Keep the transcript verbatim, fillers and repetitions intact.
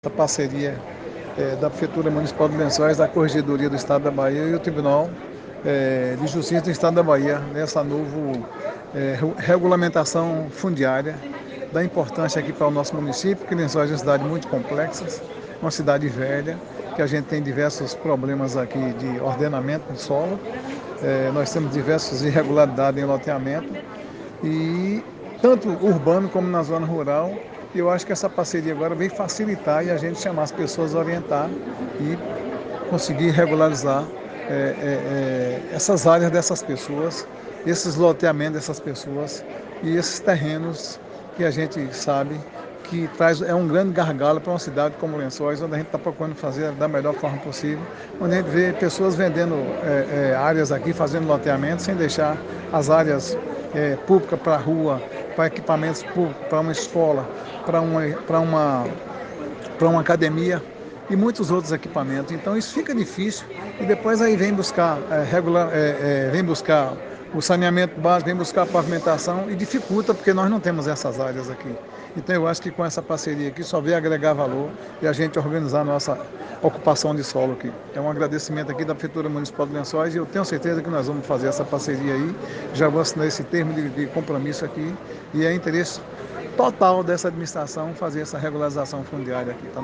Essa parceria é, da Prefeitura Municipal de Lençóis, da Corregedoria do Estado da Bahia e o Tribunal é, de Justiça do Estado da Bahia, nessa nova é, regulamentação fundiária, da importância aqui para o nosso município, que Lençóis é uma cidade muito complexa, uma cidade velha, que a gente tem diversos problemas aqui de ordenamento de solo, é, nós temos diversas irregularidades em loteamento, e tanto urbano como na zona rural. E eu acho que essa parceria agora vem facilitar e a gente chamar as pessoas a orientar e conseguir regularizar é, é, é, essas áreas dessas pessoas, esses loteamentos dessas pessoas e esses terrenos que a gente sabe que traz, é um grande gargalo para uma cidade como Lençóis, onde a gente está procurando fazer da melhor forma possível, onde a gente vê pessoas vendendo é, é, áreas aqui, fazendo loteamento, sem deixar as áreas é, públicas para a rua, para equipamentos públicos, para uma escola, para uma, para uma, para uma academia e muitos outros equipamentos. Então isso fica difícil e depois aí vem buscar, é, regular, é, é, vem buscar o saneamento básico, vem buscar a pavimentação e dificulta porque nós não temos essas áreas aqui. Então eu acho que com essa parceria aqui só veio agregar valor e a gente organizar a nossa ocupação de solo aqui. É um agradecimento aqui da Prefeitura Municipal de Lençóis e eu tenho certeza que nós vamos fazer essa parceria aí. Já vou assinar esse termo de, de compromisso aqui e é interesse total dessa administração fazer essa regularização fundiária aqui. Tá?